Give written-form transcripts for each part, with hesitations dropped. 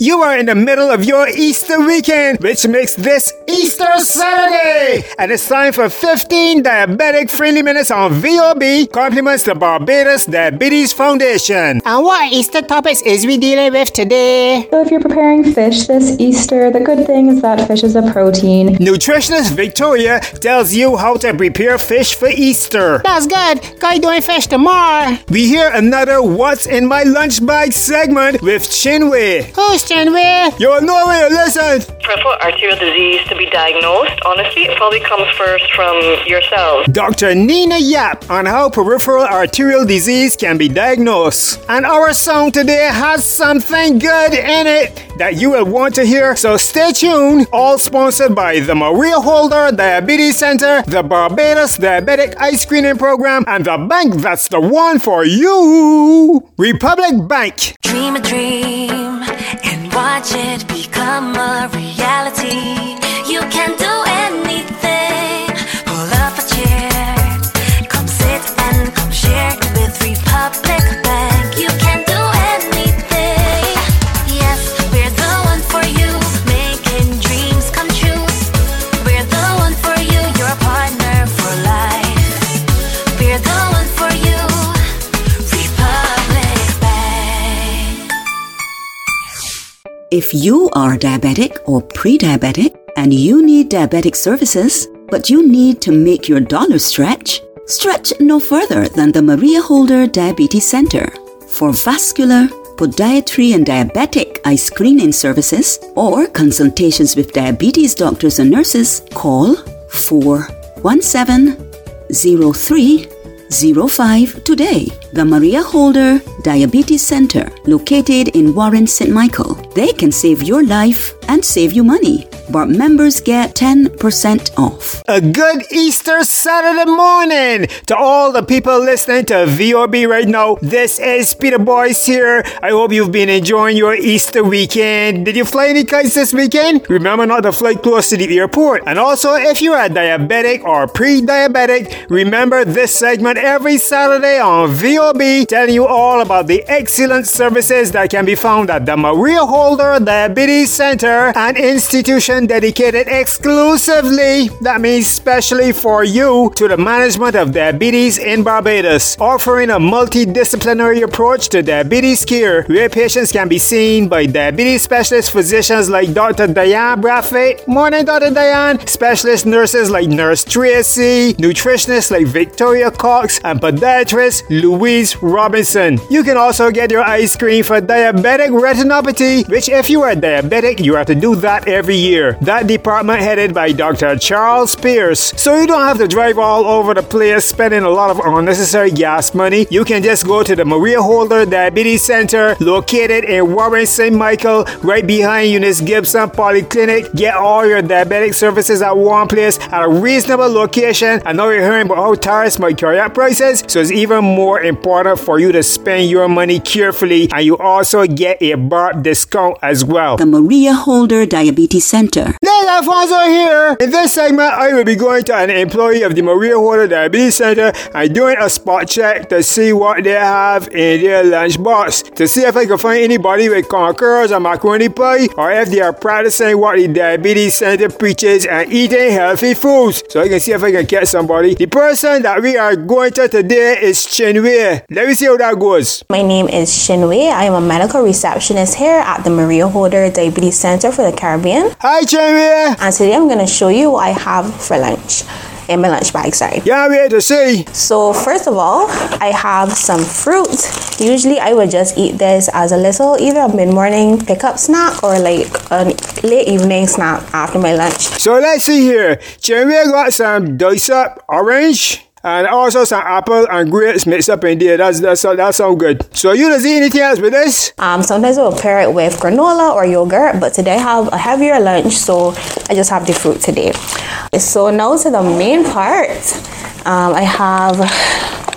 You are in the middle of your Easter weekend, which makes this Easter Saturday. And it's time for 15 diabetic-friendly minutes on VOB, compliments the Barbados Diabetes Foundation. And what Easter topics is we dealing with today? So if you're preparing fish this Easter, the good thing is that fish is a protein. Nutritionist Victoria tells you how to prepare fish for Easter. That's good, cause you doing fish tomorrow. We hear another What's in My Lunch Bag segment with Chinwe. Who's Chinwe? You'll know when you listen. Peripheral arterial disease to be diagnosed, honestly, it probably comes first from yourself. Dr. Nina Yap on how peripheral arterial disease can be diagnosed. And our song today has something good in it that you will want to hear, so stay tuned. All sponsored by the Maria Holder Diabetes Center, the Barbados Diabetic Eye Screening Program, and the bank that's the one for you, Republic Bank. Dream a dream and watch it become a reality. You can do anything. Pull up a chair, come sit and come share with Republic Bank. You can do anything. Yes, we're the one for you, making dreams come true. We're the one for you, your partner for life. We're the one for you, Republic Bank. If you are diabetic or pre-diabetic and you need diabetic services, but you need to make your dollar stretch no further than the Maria Holder Diabetes Center. For vascular, podiatry and diabetic eye screening services or consultations with diabetes doctors and nurses, call 417-0305 today. The Maria Holder Diabetes Center, located in Warren St. Michael. They can save your life and save you money. But members get 10% off. A good Easter Saturday morning to all the people listening to VOB right now. This is Peter Boyce here. I hope you've been enjoying your Easter weekend. Did you fly any kites this weekend? Remember not to fly close to the airport. And also, if you're a diabetic or pre-diabetic, remember this segment every Saturday on VOB, telling you all about the excellent services that can be found at the Maria Holder Diabetes Center, an institution dedicated exclusively, that means specially for you, to the management of diabetes in Barbados, offering a multidisciplinary approach to diabetes care, where patients can be seen by diabetes specialist physicians like Dr. Diane Brathwaite. Morning, Dr. Diane. Specialist nurses like Nurse Tracy, nutritionists like Victoria Cox, and podiatrist Louise Robinson. You can also get your eye screen for diabetic retinopathy, which if you are diabetic, you have to do that every year. That department headed by Dr. Charles Pierce. So you don't have to drive all over the place spending a lot of unnecessary gas money. You can just go to the Maria Holder Diabetes Center, located in Warren St. Michael, right behind Eunice Gibson Polyclinic. Get all your diabetic services at one place at a reasonable location. I know you're hearing about how tariffs might carry up prices, so it's even more important for you to spend your money carefully, and you also get a BART discount as well. The Maria Holder Diabetes Center. There's Alfonso here. In this segment, I will be going to an employee of the Maria Holder Diabetes Center and doing a spot check to see what they have in their lunchbox, to see if I can find anybody with conquerors or macaroni pie, or if they are practicing what the Diabetes Center preaches and eating healthy foods. So I can see if I can get somebody. The person that we are going to today is Chinwe. Let me see how that goes. My name is Chinwe. I am a medical receptionist here at the Maria Holder Diabetes Center for the Caribbean. Hi, Chinwe. And today I'm going to show you what I have for lunch. In my lunch bag, sorry. Yeah, wait to see. So first of all, I have some fruit. Usually I would just eat this as a little, either a mid-morning pickup snack or like a late evening snack after my lunch. So let's see here. Chinwe got some diced up orange and also some apple and grapes mixed up in there. That sounds good. So you don't see anything else with this? Sometimes I will pair it with granola or yogurt, but today I have a heavier lunch, so I just have the fruit today. So now to the main part. I have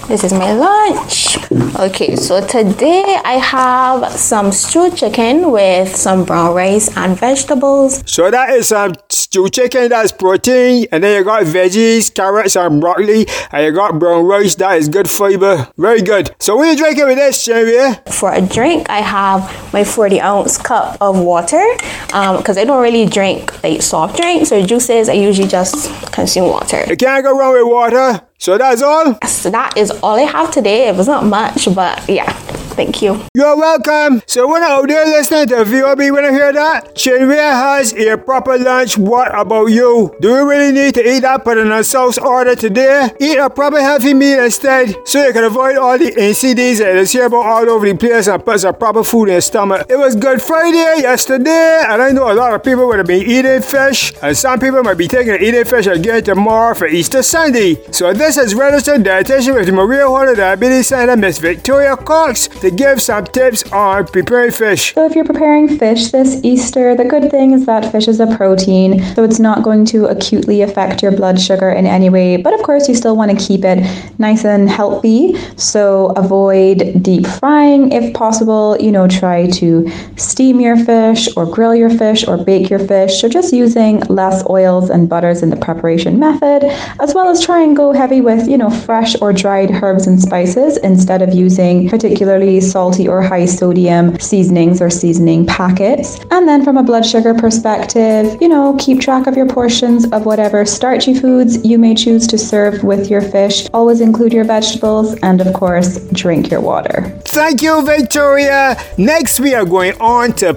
This is my lunch. Okay, so today I have some stewed chicken with some brown rice and vegetables. So that is some stewed chicken, that's protein, and then you got veggies, carrots and broccoli, and you got brown rice, that is good fiber. Very good. So what are you drinking with this, Genevieve? For a drink, I have my 40-ounce cup of water because I don't really drink like soft drinks or juices. I usually just consume water. You can't go wrong with water. So that's all? So that is all I have today. It was not much, but yeah. Thank you. You're welcome. So when out there listening to VOB, when I hear that, Chinwe has a proper lunch. What about you? Do you really need to eat that? Put in a sauce order today. Eat a proper healthy meal instead, so you can avoid all the NCDs that is here about all over the place and put some proper food in your stomach. It was Good Friday yesterday, and I know a lot of people would have been eating fish, and some people might be taking eating fish again tomorrow for Easter Sunday. So this is registered dietitian with the Maria Holder Diabetes Center, Miss Victoria Cox, to give some tips on preparing fish. So if you're preparing fish this Easter, the good thing is that fish is a protein, so it's not going to acutely affect your blood sugar in any way. But of course, you still want to keep it nice and healthy. So avoid deep frying if possible. Try to steam your fish or grill your fish or bake your fish. So just using less oils and butters in the preparation method, as well as try and go heavy with, fresh or dried herbs and spices instead of using particularly salty or high sodium seasonings or seasoning packets. And then from a blood sugar perspective, keep track of your portions of whatever starchy foods you may choose to serve with your fish. Always include your vegetables and of course, drink your water. Thank you, Victoria. Next, we are going on to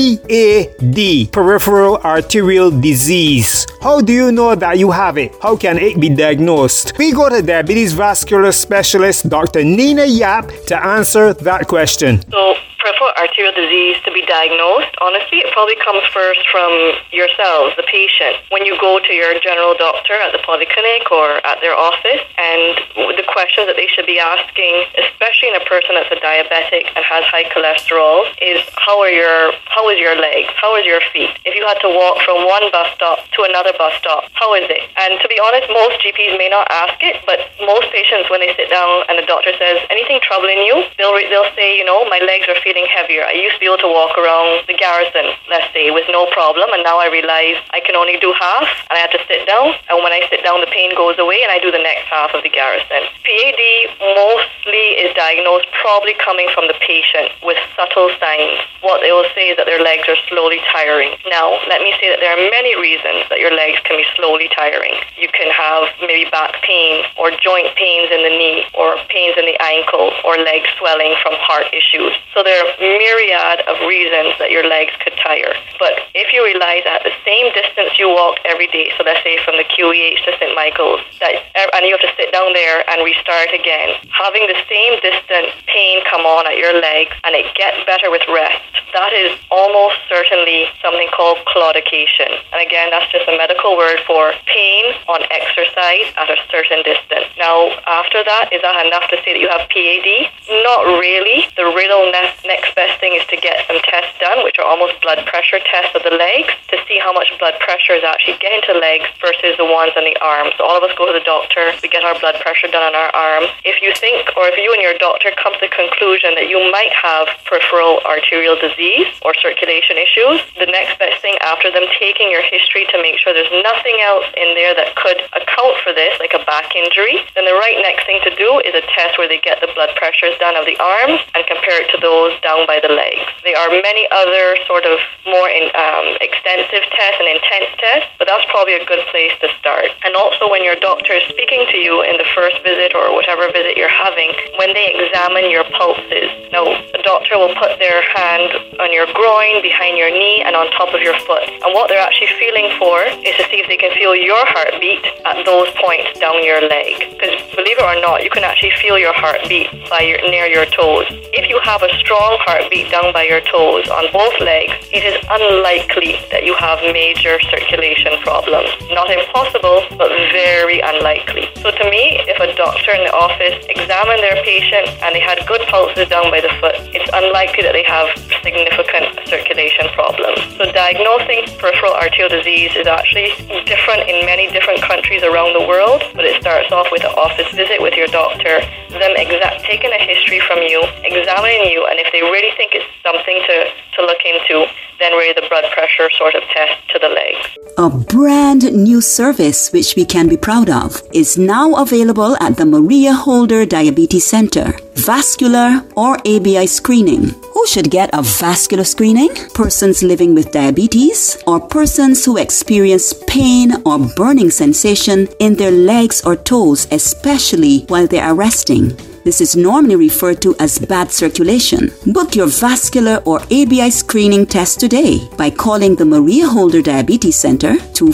PAD, peripheral arterial disease. How do you know that you have it? How can it be diagnosed? We go to diabetes vascular specialist Dr. Nina Yap to answer that question. So, peripheral arterial disease to be diagnosed, honestly, it probably comes first from yourselves, the patient. When you go to your general doctor at the polyclinic or at their office, and the questions that they should be asking, especially in a person that's a diabetic and has high cholesterol, is how is your legs? How is your feet? If you had to walk from one bus stop to another bus stop, how is it? And to be honest, most GPs may not ask it, but most patients, when they sit down and the doctor says, anything troubling you? They'll say, my legs are feeling heavier. I used to be able to walk around the Garrison, let's say, with no problem, and now I realize I can only do half, and I have to sit down, and when I sit down, the pain goes away, and I do the next half of the Garrison. PAD mostly is diagnosed probably coming from the patient with subtle signs. What they will say is that their legs are slowly tiring. Now, let me say that there are many reasons that your legs can be slowly tiring. You can have maybe back pain, or joint pains in the knee, or pains in the ankle, or leg swelling from heart issues. So there are myriad of reasons that your legs could tire. But if you realize at the same distance you walk every day, so let's say from the QEH to St. Michael's, and you have to sit down there and restart again, having the same distance pain come on at your legs and it gets better with rest, that is almost certainly something called claudication. And again, that's just a medical word for pain on exercise at a certain distance. Now, after that, is that enough to say that you have PAD? Not really. The real next best thing is to get some tests done, which are almost blood pressure tests of the legs, to see how much blood pressure is actually getting to legs versus the ones on the arms. So all of us go to the doctor, we get our blood pressure done on our arm. If you think, or if you and your doctor come to the conclusion that you might have peripheral arterial disease or circulation issues, the next best thing after them taking your history to make sure there's nothing else in there that could account for this, like a back injury, then the right next thing to do is a test where they get the blood pressures done of the arms and compare it to those down by the legs. There are many other sort of more extensive tests and intense tests, but that's probably a good place to start. And also when your doctor is speaking to you in the first visit or whatever visit you're having, when they examine your pulses. Now, the doctor will put their hand on your groin, behind your knee, and on top of your foot. And what they're actually feeling for is to see if they can feel your heartbeat at those points down your leg. Because believe it or not, you can actually feel your heartbeat near your toes. If you have a strong strong heartbeat down by your toes on both legs, it is unlikely that you have major circulation problems. Not impossible, but very unlikely. So to me, if a doctor in the office examined their patient and they had good pulses down by the foot, it's unlikely that they have significant circulation problems. So diagnosing peripheral arterial disease is actually different in many different countries around the world, but it starts off with an office visit with your doctor, them taking a history from you, examining you, and if they really think it's something to look into, then raise the blood pressure sort of test to the legs. A brand new service which we can be proud of is now available at the Maria Holder Diabetes Center. Vascular or ABI screening. Who should get a vascular screening? Persons living with diabetes or persons who experience pain or burning sensation in their legs or toes, especially while they are resting. This is normally referred to as bad circulation. Book your vascular or ABI screening test today by calling the Maria Holder Diabetes Center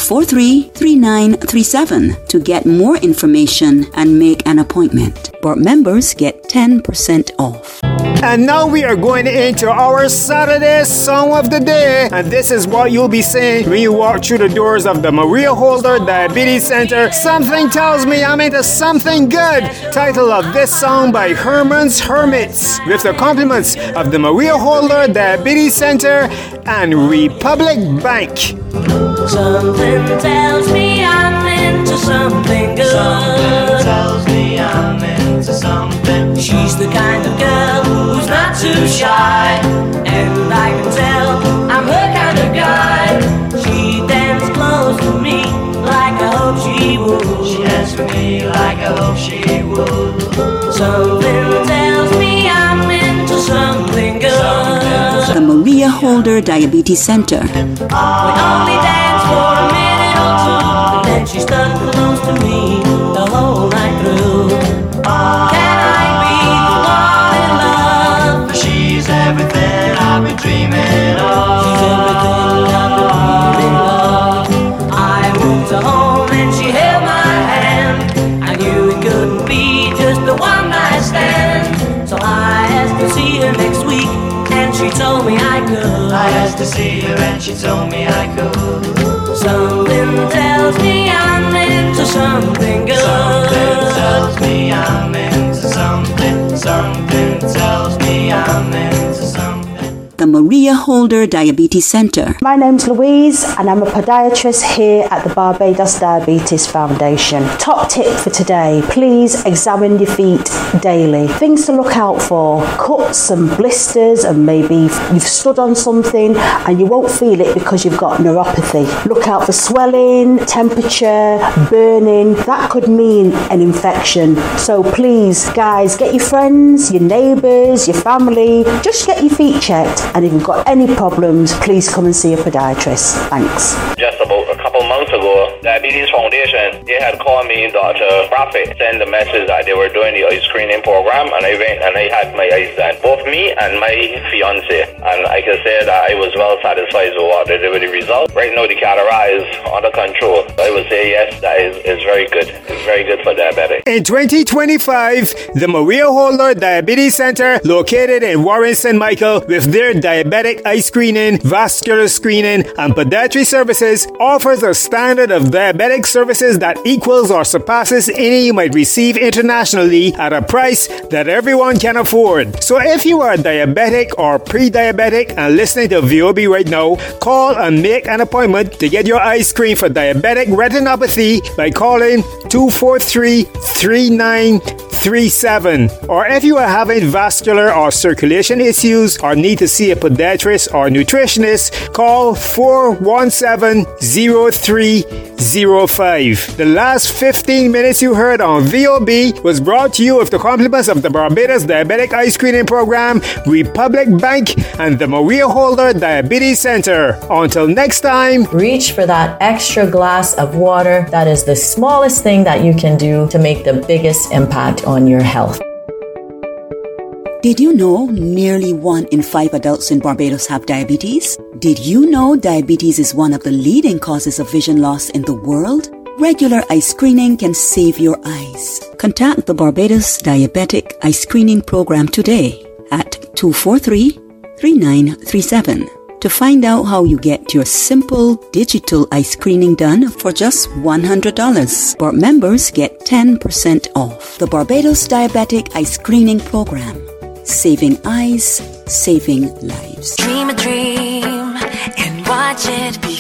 243-3937 to get more information and make an appointment. Board members get 10% off. And now we are going into our Saturday Song of the Day. And this is what you'll be saying when you walk through the doors of the Maria Holder Diabetes Center. Something tells me I'm into something good. Title of this song by Herman's Hermits, with the compliments of the Maria Holder Diabetes Center and Republic Bank. Something tells me I'm into something good. Something tells me I'm into something. She's the kind of girl who's not too shy, and I can tell I'm her kind of guy. She dances close to me like I hope she would. She dances for me like I hope she would. Something tells me I'm into something good. The Maria Holder Diabetes Center. We only dance for a minute or two, and then she stuck close to me the whole night through. Can I be the one in love? She's everything I've been dreaming of. She's everything I've been dreaming of. I moved her home and she held my hand. I knew it couldn't be just a one night stand. So I asked to see her next week, and she told me I could. I asked to see her and she told me I could. Something tells me I'm into something good. Something tells me I'm into something. Something tells me I'm into something. The Maria Holder Diabetes Center. My name's Louise and I'm a podiatrist here at the Barbados Diabetes Foundation. Top tip for today, please examine your feet daily. Things to look out for, cuts and blisters, and maybe you've stood on something and you won't feel it because you've got neuropathy. Look out for swelling, temperature, burning. That could mean an infection. So please, guys, get your friends, your neighbours, your family, just get your feet checked. And if you've got any problems, please come and see a podiatrist. Thanks. Just about a couple months ago, Diabetes Foundation, they had called me, Dr. Prophet, send the message that they were doing the eye screening program, and I went and I had my eyes done, both me and my fiance. And I can say that I was well satisfied with the result. Right now, the cataract is under control. I would say yes, that is very good. It's very good for diabetics. In 2025, the Maria Holder Diabetes Center, located in Warren St. Michael, with their diabetic eye screening, vascular screening, and podiatry services, offers a standard of diabetic services that equals or surpasses any you might receive internationally at a price that everyone can afford. So if you are diabetic or pre-diabetic and listening to VOB right now, call and make an appointment to get your eye screened for diabetic retinopathy by calling 243-3937. Or if you are having vascular or circulation issues or need to see a podiatrist or nutritionist, call 417-0305. The last 15 minutes you heard on VOB was brought to you with the compliments of the Barbados Diabetic Eye Screening Program, Republic Bank, and the Maria Holder Diabetes Center. Until next time, reach for that extra glass of water. That is the smallest thing that you can do to make the biggest impact on your health. Did you know nearly 1 in 5 adults in Barbados have diabetes? Did you know diabetes is one of the leading causes of vision loss in the world? Regular eye screening can save your eyes. Contact the Barbados Diabetic Eye Screening Program today at 243-3937 to find out how you get your simple digital eye screening done for just $100. But members get 10% off. The Barbados Diabetic Eye Screening Program. Saving eyes, saving lives. Dream a dream and watch it